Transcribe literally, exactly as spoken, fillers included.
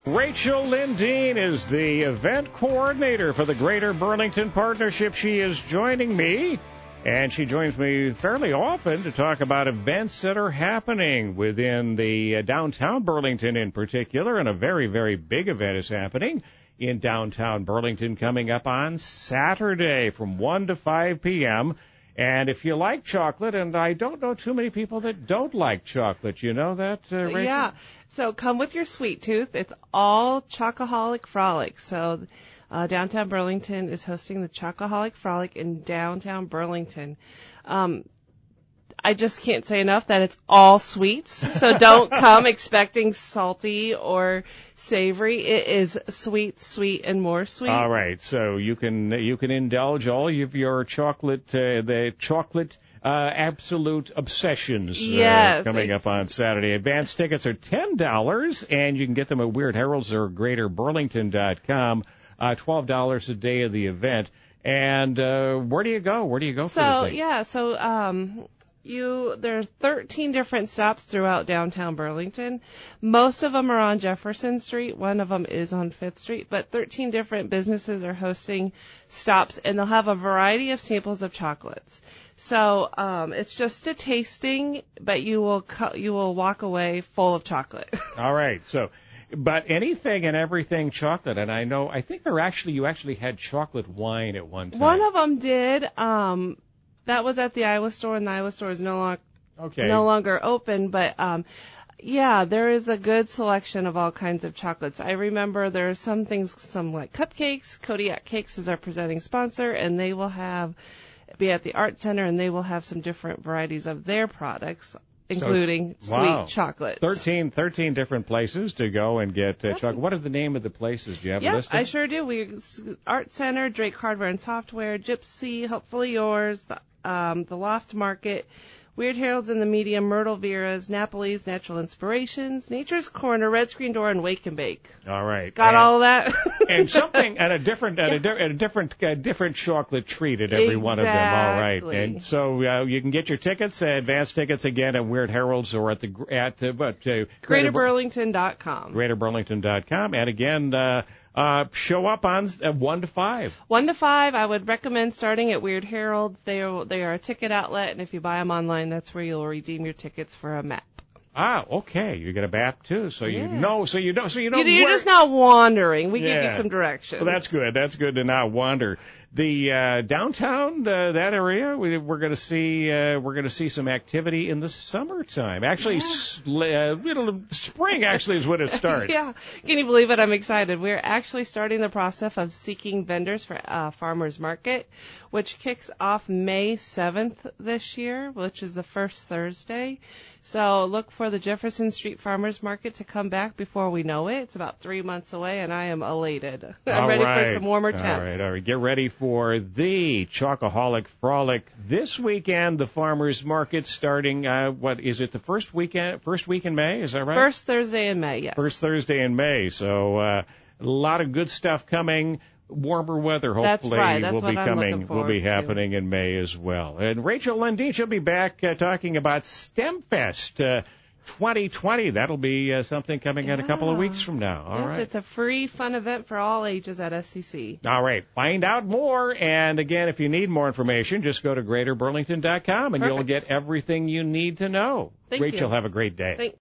Rachel Lindeen is the event coordinator for the Greater Burlington Partnership. She is joining me, and she joins me fairly often to talk about events that are happening within the uh, downtown Burlington in particular, and a very, very big event is happening in downtown Burlington coming up on Saturday from one to five p.m., and if you like chocolate, and I don't know too many people that don't like chocolate, you know that, uh, Rachel? Yeah, so come with your sweet tooth. It's all Chocoholic Frolic. So uh, downtown Burlington is hosting the Chocoholic Frolic in downtown Burlington. Um, I just can't say enough that it's all sweets, so don't come expecting salty or savory. It is sweet, sweet, and more sweet. All right, so you can you can indulge all of your chocolate, uh, the chocolate uh, absolute obsessions uh, yes, coming up on Saturday. Advance tickets are ten dollars, and you can get them at Weird Heralds or Greater Burlington dot com. Uh, twelve dollars a day of the event. And uh, where do you go? Where do you go so, for the thing? Yeah, so um, you there are thirteen different stops throughout downtown Burlington. Most of them are on Jefferson Street. One of them is on Fifth Street. But thirteen different businesses are hosting stops, and they'll have a variety of samples of chocolates. So um, it's just a tasting, but you will co- you will walk away full of chocolate. All right, so... But anything and everything chocolate, and I know, I think there actually, you actually had chocolate wine at one time. One of them did. Um, that was at the Iowa store, and the Iowa store is no longer okay. no longer open. But um, yeah, there is a good selection of all kinds of chocolates. I remember there are some things, some like cupcakes. Kodiak Cakes is our presenting sponsor, and they will have be at the Art Center, and they will have some different varieties of their products, including so, wow. sweet chocolates. thirteen, thirteen different places to go and get uh, chocolate. What are the name of the places? Do you have yeah, a list? I sure do. We Art Center, Drake Hardware and Software, Gypsy, Hopefully Yours, the, um, the Loft Market, Weird Heralds in the Medium, Myrtle Vera's, Napoli's, Natural Inspirations, Nature's Corner, Red Screen Door, and Wake and Bake. All right. Got and, all of that? and something, and a different, and a, di- and a different, uh, different chocolate treat at every exactly. one of them. All right. And so uh, you can get your tickets, uh, advance tickets again at Weird Heralds or at the at uh, what, uh, Greater Burlington dot com. Greater Burlington dot com. And again, uh, uh, show up on uh, one to five. One to five. I would recommend starting at Weird Heralds. They are they are a ticket outlet, and if you buy them online, that's where you'll redeem your tickets for a map. Ah, okay. You get a map too, so you yeah. know. So you know. So you know. You're where... just not wandering. We yeah. give you some directions. Well, that's good. That's good to not wander. The uh, downtown, uh, that area, we, we're going to see. Uh, we're going to see some activity in the summertime. Actually, yeah. sl- uh, middle spring actually is when it starts. yeah. Can you believe it? I'm excited. We're actually starting the process of seeking vendors for uh, Farmers Market, which kicks off May seventh this year, which is the first Thursday. So look for the Jefferson Street Farmers Market to come back before we know it. It's about three months away, and I am elated. I'm all ready right. for some warmer temps. temps. All right, all right. Get ready for the Chocoholic Frolic this weekend. The Farmers Market starting, uh, what is it, the first weekend, first week in May? Is that right? First Thursday in May, yes. First Thursday in May. So uh, a lot of good stuff coming. Warmer weather, hopefully, That's right. That's will what be I'm coming. looking Will be forward happening to. in May as well. And Rachel Lindeen, she'll be back uh, talking about STEMFest uh, twenty twenty. That'll be uh, something coming yeah. in a couple of weeks from now. All yes, right. It's a free, fun event for all ages at S C C. All right. Find out more. And again, if you need more information, just go to Greater Burlington dot com and Perfect. you'll get everything you need to know. Thank Rachel, you. have a great day. Thank